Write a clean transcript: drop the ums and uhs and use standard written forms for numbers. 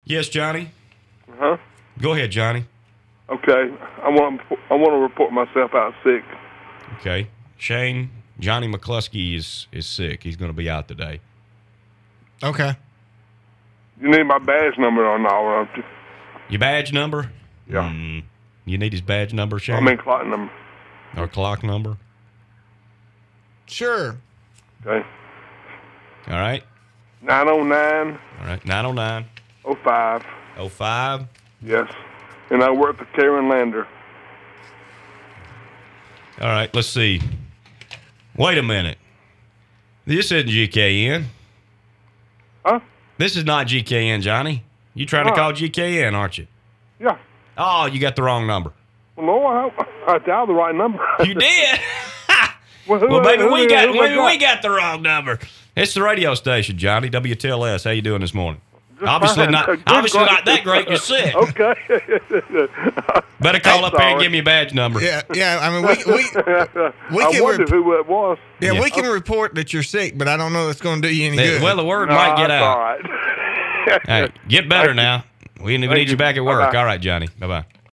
Yes, Johnny. Huh? Go ahead, Johnny. Okay. I want to report myself out sick. Okay. Shane, Johnny McCluskey is sick. He's going to be out today. Okay. You need my badge number on all, don't you? Your badge number? Yeah. You need his badge number, Shane? I mean clock number. Or clock number? Sure. Okay. All right. 909. All right. 909. 05. 05. Yes. And I work for Karen Lander. All right. Let's see. Wait a minute. This isn't GKN. Huh? This is not GKN, Johnny. You trying to call GKN, aren't you? Yeah. Oh, you got the wrong number. Well, no, I dialed the right number. You did? Well, maybe we got the wrong number. It's the radio station, Johnny. WTLS. How you doing this morning? Obviously not that great. You're sick. Okay. Better call up here and give me a badge number. Yeah. I mean, we I can wondered who it was. Yeah, we can report that you're sick, but I don't know that's going to do you any good. Well, the word might get out. All right. Hey, get better now. We need you back at work. Bye-bye. All right, Johnny. Bye-bye.